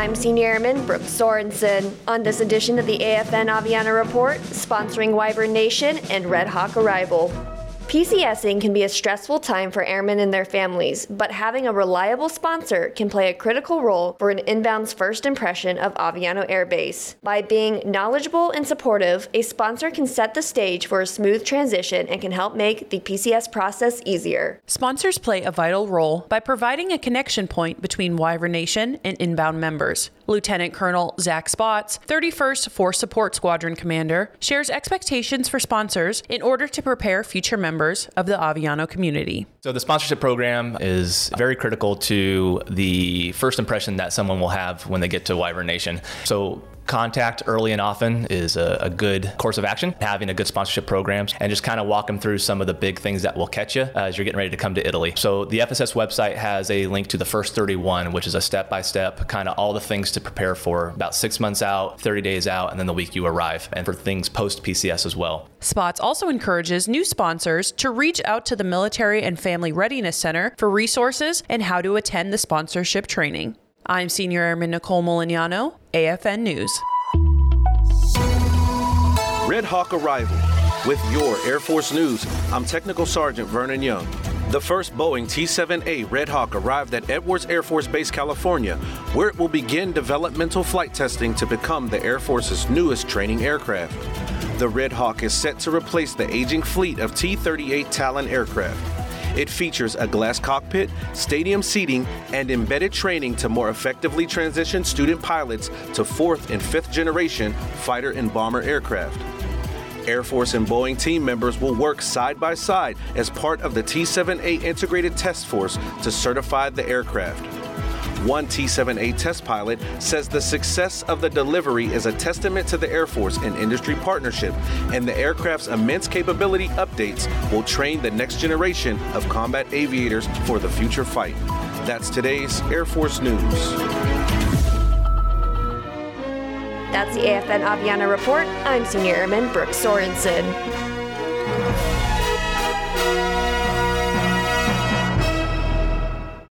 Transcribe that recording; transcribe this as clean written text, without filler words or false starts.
I'm Senior Airman Brooke Sorensen. On this edition of the AFN Aviana Report, sponsoring Wyvern Nation and Red Hawk Arrival. PCSing can be a stressful time for airmen and their families, but having a reliable sponsor can play a critical role for an inbound's first impression of Aviano Air Base. By being knowledgeable and supportive, a sponsor can set the stage for a smooth transition and can help make the PCS process easier. Sponsors play a vital role by providing a connection point between Wyvern Nation and inbound members. Lieutenant Colonel Zach Spots, 31st Force Support Squadron Commander, shares expectations for sponsors in order to prepare future members of the Aviano community. So the sponsorship program is very critical to the first impression that someone will have when they get to Wyvern Nation. So contact early and often is a good course of action. Having a good sponsorship program and just kind of walk them through some of the big things that will catch you as you're getting ready to come to Italy. So the FSS website has a link to the First 31, which is a step-by-step kind of all the things to prepare for about 6 months out, 30 days out, and then the week you arrive, and for things post-PCS as well. Spots also encourages new sponsors to reach out to the Military and Family Readiness Center for resources and how to attend the sponsorship training. I'm Senior Airman Nicole Molignano, AFN News. Red Hawk Arrival. With your Air Force News, I'm Technical Sergeant Vernon Young. The first Boeing T-7A Red Hawk arrived at Edwards Air Force Base, California, where it will begin developmental flight testing to become the Air Force's newest training aircraft. The Red Hawk is set to replace the aging fleet of T-38 Talon aircraft. It features a glass cockpit, stadium seating, and embedded training to more effectively transition student pilots to 4th and 5th generation fighter and bomber aircraft. Air Force and Boeing team members will work side by side as part of the T-7A Integrated Test Force to certify the aircraft. One T-7A test pilot says the success of the delivery is a testament to the Air Force and industry partnership, and the aircraft's immense capability updates will train the next generation of combat aviators for the future fight. That's today's Air Force News. That's the AFN Aviana Report. I'm Senior Airman Brooke Sorensen.